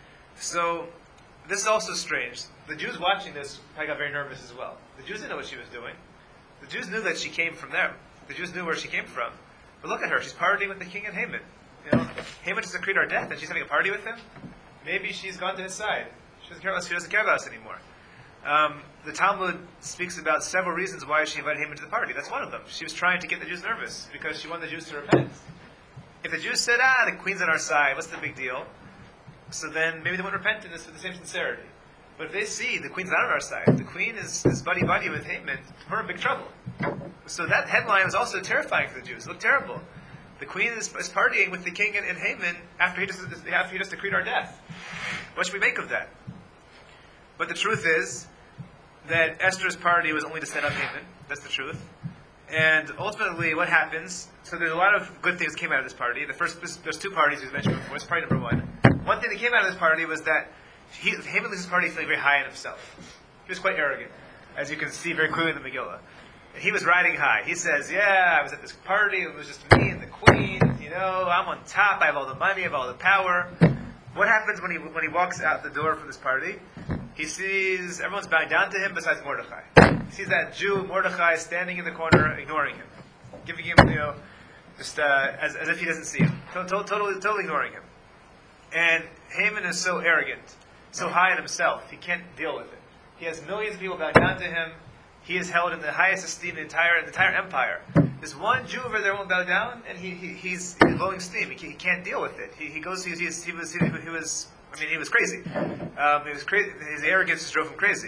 So, this is also strange. The Jews watching this probably got very nervous as well. The Jews didn't know what she was doing. The Jews knew that she came from them. The Jews knew where she came from. But look at her. She's partying with the king and Haman. You know, Haman just decreed our death, and she's having a party with him. Maybe she's gone to his side. She doesn't care about us. She doesn't care about us anymore. Um, the Talmud speaks about several reasons why she invited Haman to the party. That's one of them. She was trying to get the Jews nervous because she wanted the Jews to repent. If the Jews said, "Ah, the queen's on our side. What's the big deal?" So then maybe they won't repent in this with the same sincerity. But if they see the queen's not on our side, the queen is, is buddy-buddy with Haman, we're in big trouble. So that headline was also terrifying for the Jews. It looked terrible. The queen is, is partying with the king and, and Haman after he, just, after he just decreed our death. What should we make of that? But the truth is that Esther's party was only to set up Haman. That's the truth. And ultimately, what happens... So there's a lot of good things that came out of this party. The first, there's two parties we mentioned before. It's party number one. One thing that came out of this party was that he, Haman leaves his party feeling very high in himself. He was quite arrogant, as you can see very clearly in the Megillah. And he was riding high. He says, "Yeah, I was at this party. It was just me and the queen. You know, I'm on top. I have all the money. I have all the power." What happens when he when he walks out the door from this party? He sees everyone's bowing down to him besides Mordechai. He sees that Jew Mordechai standing in the corner, ignoring him, giving him, you know, just uh, as as if he doesn't see him, totally totally, totally ignoring him. And Haman is so arrogant, so high in himself, he can't deal with it. He has millions of people bowing down to him. He is held in the highest esteem in the entire, the entire empire. There's one Jew over there won't bow down, and he, he he's blowing steam. He, he can't deal with it. He, he goes. He, he, he was. He, he was. I mean, he was crazy. Um, he was crazy. His arrogance just drove him crazy.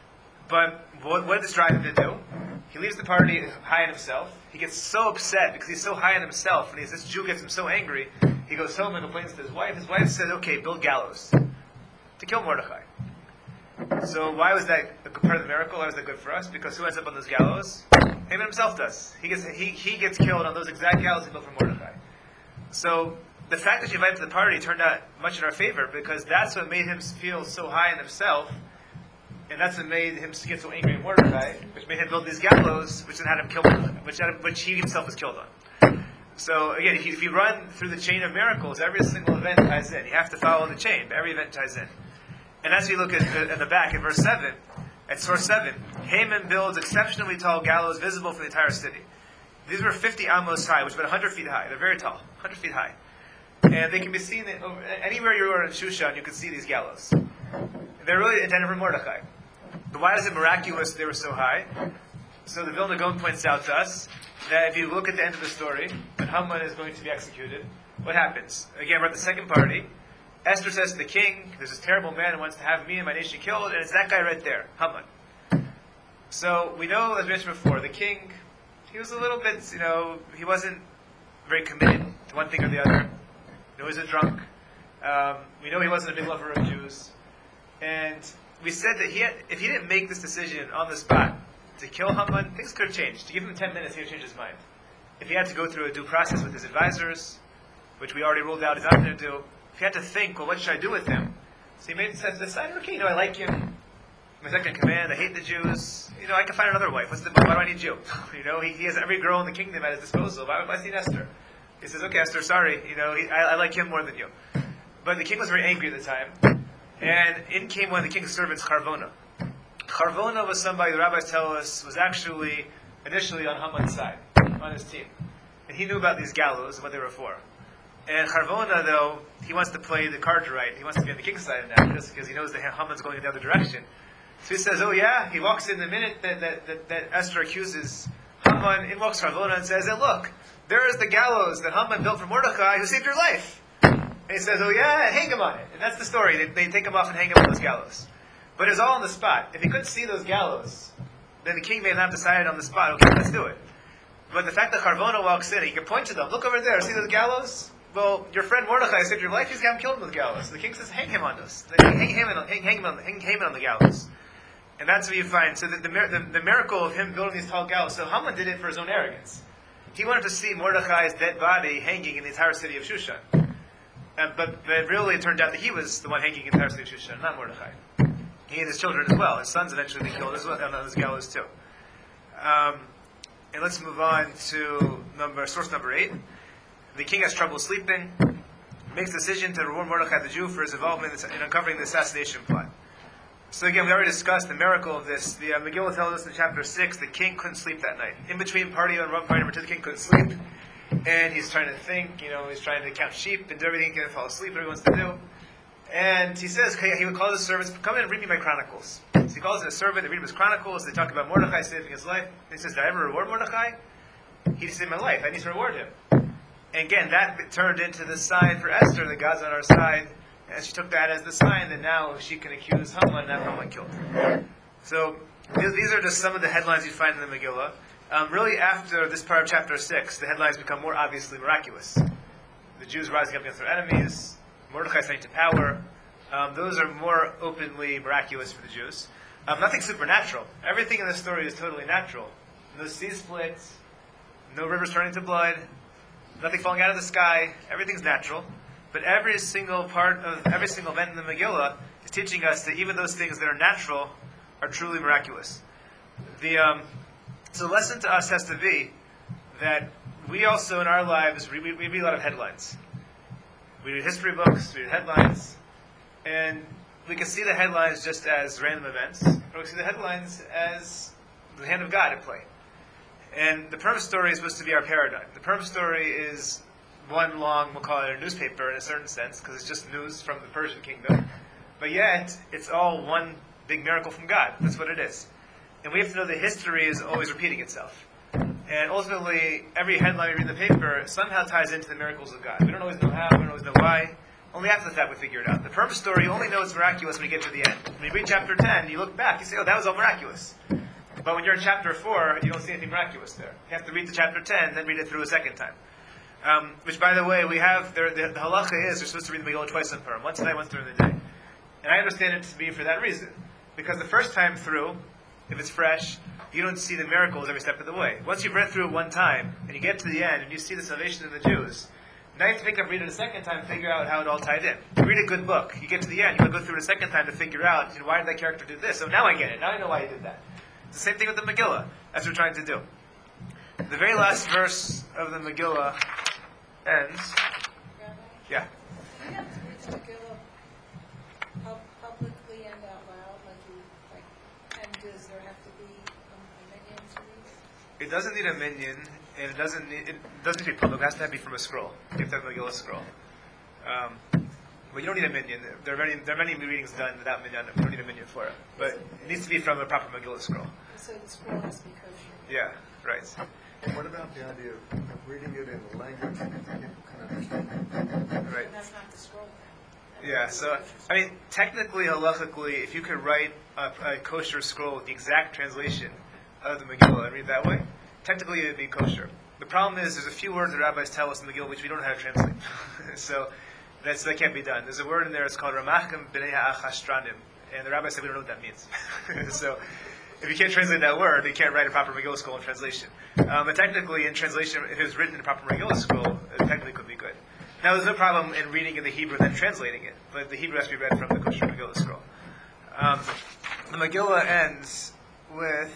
But what, what did this drive him to do? He leaves the party high in himself. He gets so upset because he's so high in himself, and he's, this Jew gets him so angry. He goes home and complains to his wife. His wife says, "Okay, build gallows to kill Mordechai." So why was that a part of the miracle? Why was that good for us? Because who ends up on those gallows? Haman himself does. He gets he, he gets killed on those exact gallows he built for Mordechai. So the fact that she invited him to the party turned out much in our favor, because that's what made him feel so high in himself, and that's what made him get so angry at Mordechai, which made him build these gallows, which then had him killed, which had him, which he himself was killed on. So again, if you, if you run through the chain of miracles, every single event ties in. You have to follow the chain, but every event ties in. And as you look at, at the back in verse seven, At source seven, Haman builds exceptionally tall gallows visible from the entire city. These were fifty amos high, which is about one hundred feet high. They're very tall, one hundred feet high. And they can be seen in, over, anywhere you are in Shushan, you can see these gallows. They're really intended for Mordechai. But why is it miraculous they were so high? So the Vilna Gaon points out to us that if you look at the end of the story, when Haman is going to be executed, what happens? Again, we're at the second party. Esther says to the king, there's this terrible man who wants to have me and my nation killed, and it's that guy right there, Haman. So we know, as we mentioned before, the king, he was a little bit, you know, he wasn't very committed to one thing or the other. You know, he was a drunk. Um, we know he wasn't a big lover of Jews. And we said that he had, if he didn't make this decision on the spot to kill Haman, things could have changed. To give him ten minutes, he would change his mind. If he had to go through a due process with his advisors, which we already ruled out he's not going to do, if he had to think, well, what should I do with him? So he made says, decided, okay, you know, I like him. My second in command, I hate the Jews. You know, I can find another wife. What's the, why do I need you? You know, he, he has every girl in the kingdom at his disposal. Why, why does he need Esther? He says, okay, Esther, sorry. You know, he, I, I like him more than you. But the king was very angry at the time. And in came one of the king's servants, Charvona. Charvona was somebody the rabbis tell us was actually initially on Haman's side, on his team. And he knew about these gallows and what they were for. And Charvona, though, he wants to play the cards right. He wants to be on the king's side now, just because he knows that Haman's going in the other direction. So he says, oh yeah, he walks in the minute that, that, that, that Esther accuses Haman, in walks Charvona and says, hey look, there is the gallows that Haman built for Mordechai who saved your life. And he says, oh yeah, hang him on it. And that's the story. They, they take him off and hang him on those gallows. But it was all on the spot. If he couldn't see those gallows, then the king may not have decided on the spot, okay, let's do it. But the fact that Charvona walks in, he can point to them, look over there, see those gallows? Well, your friend Mordechai saved your life, he's got him killed on the gallows. So the king says, hang him on those. Hang, hang, him, on, hang, hang, him on, hang Haman on the gallows. And that's what you find. So the, the, the, the miracle of him building these tall gallows, so Haman did it for his own arrogance. He wanted to see Mordechai's dead body hanging in the entire city of Shushan. Uh, but, but really it turned out that he was the one hanging in the entire city of Shushan, not Mordechai. He and his children as well. His sons eventually be killed as well on those gallows too. Um, and let's move on to number source number eight. The king has trouble sleeping, makes a decision to reward Mordechai the Jew for his involvement in uncovering the assassination plot. So again, we already discussed the miracle of this. The uh, Megillah tells us in chapter six, the king couldn't sleep that night. In between party and run party number two, the king couldn't sleep. And he's trying to think, you know, he's trying to count sheep and do everything, he can't fall asleep, whatever he wants to do. And he says, okay, he would call his servants, come in and read me my chronicles. So he calls in a servant, they read him his chronicles, they talk about Mordechai saving his life. And he says, did I ever reward Mordechai? He saved my life, I need to reward him. And again, that turned into the sign for Esther that God's on our side. And she took that as the sign that now she can accuse Haman, not Haman killed her. So these are just some of the headlines you find in the Megillah. Um, really, after this part of chapter six, the headlines become more obviously miraculous. The Jews rising up against their enemies, Mordechai ascending to power. Um, those are more openly miraculous for the Jews. Um, nothing supernatural. Everything in this story is totally natural. No sea splits, no rivers turning to blood, nothing falling out of the sky. Everything's natural. But every single part of every single event in the Megillah is teaching us that even those things that are natural are truly miraculous. The um, so the lesson to us has to be that we also in our lives we, we, we read a lot of headlines. We read history books, we read headlines, and we can see the headlines just as random events, or we can see the headlines as the hand of God at play. And the Purim story is supposed to be our paradigm. The Purim story is one long, we'll call it a newspaper in a certain sense, because it's just news from the Persian kingdom. But yet, it's all one big miracle from God. That's what it is. And we have to know that history is always repeating itself. And ultimately, every headline we read in the paper somehow ties into the miracles of God. We don't always know how, we don't always know why. Only after the fact we figure it out. The Purim story, you only know it's miraculous when you get to the end. When you read chapter ten, you look back, you say, oh, that was all miraculous. But when you're in chapter four, you don't see anything miraculous there. You have to read to chapter ten, then read it through a second time. Um, which, by the way, we have, the, the, the halacha is, you're supposed to read the Megillah twice in Purim, once at night, once during the day. And I understand it to be for that reason. Because the first time through, if it's fresh, you don't see the miracles every step of the way. Once you've read through it one time, and you get to the end, and you see the salvation of the Jews, now you have to pick up read it a second time and figure out how it all tied in. You read a good book, you get to the end, you want to go through it a second time to figure out, you know, why did that character do this? So now I get it, now I know why he did that. It's the same thing with the Megillah. That's what we're trying to do. The very last verse of the Megillah ends. Rabbi, Yeah. do you have to read the Megillah pub- publicly and out loud, like you like can do It doesn't need a minion, and it doesn't need, it doesn't need to be public. It has to be from a scroll. You have to have a Megillah scroll. Um, but you don't need a minion. There are many there are many readings done without minion. You don't need a minion for it. But it needs to be from a proper Megillah scroll. So the scroll has to be kosher. Yeah, right. And what about the idea of of reading it in a language that people can understand? Right. But that's not the scroll then. Yeah, so, I mean, technically, halachically, if you could write a, a kosher scroll with the exact translation of the Megillah and read it that way, technically it would be kosher. The problem is, there's a few words the rabbis tell us in the Megillah which we don't know how to translate. So, that's, that can't be done. There's a word in there, it's called Ramachim B'nei Ha'achashtranim, and the rabbis say we don't know what that means. So, if you can't translate that word, you can't write a proper Megillah scroll in translation. Um, but technically, in translation, if it was written in a proper Megillah scroll, it technically could be good. Now, there's no problem in reading in the Hebrew and then translating it, but the Hebrew has to be read from the kosher Megillah scroll. Um, the Megillah ends with,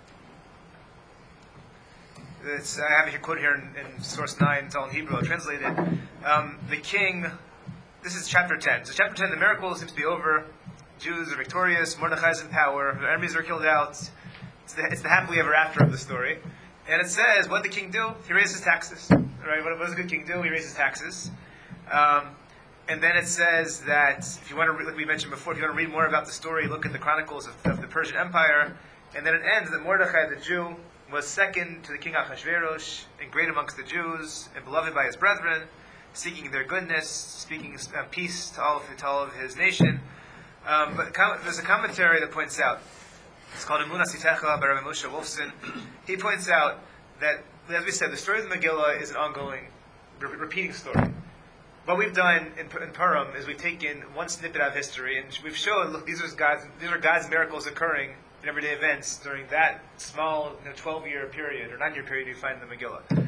it's, I have it here quoted here in, in source nine, it's all in Hebrew, I'll translate it. Um, the king, this is chapter ten. So chapter ten, the miracle seems to be over. Jews are victorious, Mordechai is in power, their enemies are killed out. It's the, it's the happily ever after of the story. And it says, what did the king do? He raised his taxes. Right? What, what does a good king do? He raises taxes. Um, and then it says that, if you want to, re- like we mentioned before, if you want to read more about the story, look at the chronicles of, of the Persian Empire. And then it ends that Mordechai the Jew was second to the king Achashverosh, and great amongst the Jews, and beloved by his brethren, seeking their goodness, speaking uh, peace to all, of, to all of his nation. Um, but com- there's a commentary that points out, it's called Emunah Sitecha by Rabbi Moshe Wolfson. He points out that, as we said, the story of the Megillah is an ongoing, re- repeating story. What we've done in, in Purim is we've taken one snippet out of history and we've shown, look, these are God's, these are God's miracles occurring in everyday events during that small, you know, twelve-year period or nine-year period you find in the Megillah.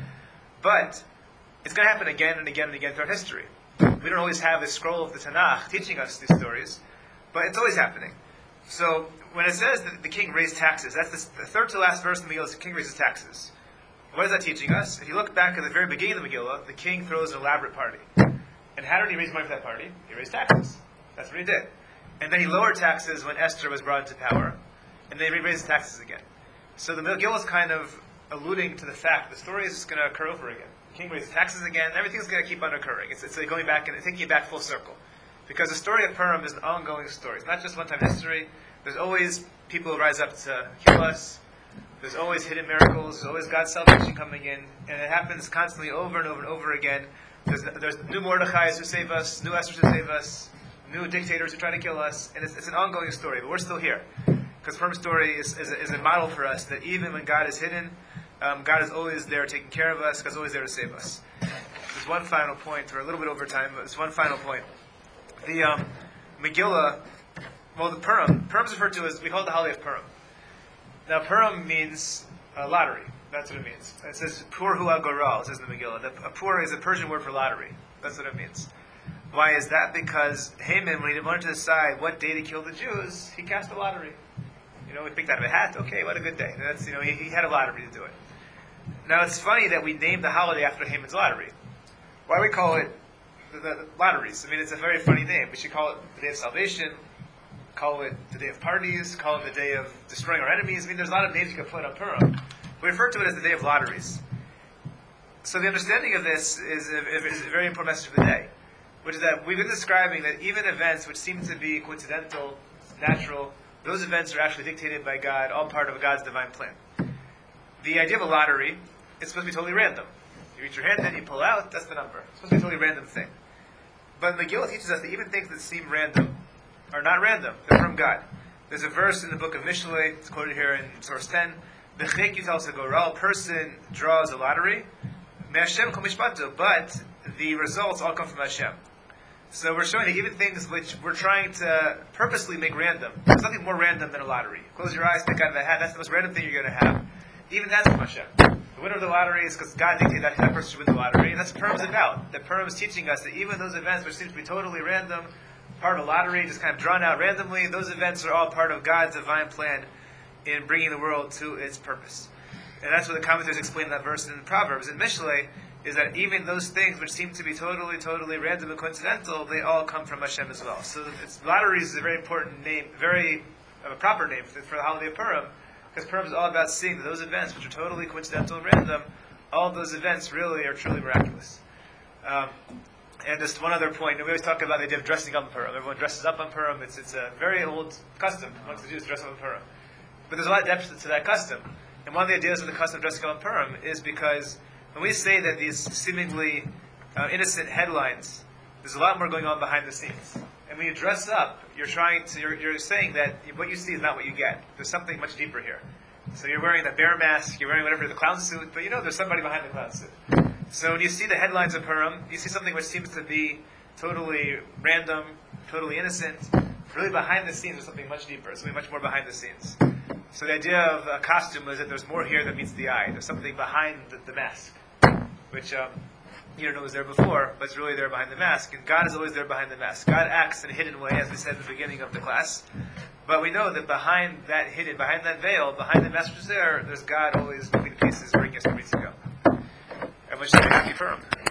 But it's going to happen again and again and again throughout history. We don't always have this scroll of the Tanakh teaching us these stories, but it's always happening. So when it says that the king raised taxes, that's the, the third to last verse in the Megillah is the king raises taxes. What is that teaching us? If you look back at the very beginning of the Megillah, the king throws an elaborate party. And how did he raise money for that party? He raised taxes. That's what he did. And then he lowered taxes when Esther was brought into power. And then he raised taxes again. So the Megillah is kind of alluding to the fact the story is going to occur over again. The king raises taxes again. Everything's going to keep on occurring. It's, it's like going back and taking it back full circle. Because the story of Purim is an ongoing story. It's not just one-time history. There's always people who rise up to kill us. There's always hidden miracles. There's always God's salvation coming in. And it happens constantly over and over and over again. There's, there's new Mordechais who save us, new Esthers who save us, new dictators who try to kill us. And it's, it's an ongoing story, but we're still here. Because Purim's story is, is, a, is a model for us that even when God is hidden, um, God is always there taking care of us. God's always there to save us. There's one final point. We're a little bit over time, but there's one final point. The um, Megillah, well, the Purim, Purim is referred to as, we call it the holiday of Purim. Now, Purim means uh, lottery. That's what it means. It says Pur Hu Goral, it says in the Megillah. The, a Pur is a Persian word for lottery. That's what it means. Why is that? Because Haman, when he wanted to decide what day to kill the Jews, he cast a lottery. You know, he picked out of a hat. Okay, what a good day. That's, you know, he, he had a lottery to do it. Now, it's funny that we named the holiday after Haman's lottery. Why do we call it the, the, the lotteries? I mean, it's a very funny name. We should call it the Day of Salvation, call it the Day of Parties, call it the Day of Destroying Our Enemies. I mean, there's a lot of names you could put on Purim. We refer to it as the Day of Lotteries. So the understanding of this is a, is a very important message for the day, which is that we've been describing that even events which seem to be coincidental, natural, those events are actually dictated by God, all part of God's divine plan. The idea of a lottery is supposed to be totally random. You reach your hand in, you pull out, that's the number. It's supposed to be a totally random thing. But Megillah teaches us that even things that seem random are not random. They're from God. There's a verse in the book of Mishlei, it's quoted here in source ten, the Chek tells a Goral person draws a lottery, Me'Hashem kol mishpato, but the results all come from Hashem. So we're showing that even things which we're trying to purposely make random, there's nothing more random than a lottery. Close your eyes, pick out of a hat, that's the most random thing you're going to have. Even that's from Hashem. The winner of the lottery is because God dictated that that person should win the lottery, and that's what Purim's about. That Purim is teaching us that even those events which seem to be totally random, part of a lottery, just kind of drawn out randomly, those events are all part of God's divine plan in bringing the world to its purpose. And that's what the commentators explain in that verse in Proverbs. In Mishlei, is that even those things which seem to be totally, totally random and coincidental, they all come from Hashem as well. So it's, lotteries is a very important name, very uh, a proper name for, for the holiday of Purim, Because Purim is all about seeing that those events, which are totally coincidental and random, all of those events really are truly miraculous. Um, and just one other point, we always talk about the idea of dressing up on Purim. Everyone dresses up on Purim. It's, it's a very old custom amongst the Jews to dress up on Purim. But there's a lot of depth to that custom. And one of the ideas of the custom of dressing up on Purim is because when we say that these seemingly uh, innocent headlines, there's a lot more going on behind the scenes. And when you dress up, you're trying to, you're, you're saying that what you see is not what you get. There's something much deeper here. So you're wearing the bear mask, you're wearing whatever, the clown suit, but you know there's somebody behind the clown suit. So when you see the headlines of Purim, you see something which seems to be totally random, totally innocent. Really behind the scenes, there's something much deeper, something much more behind the scenes. So the idea of a costume is that there's more here than meets the eye. There's something behind the, the mask, which um, you don't know was there before, but it's really there behind the mask. And God is always there behind the mask. God acts in a hidden way, as we said at the beginning of the class. But we know that behind that hidden, behind that veil, behind the mask which is there, there's God always moving the pieces, bringing us where we need to go. And which is happy for him.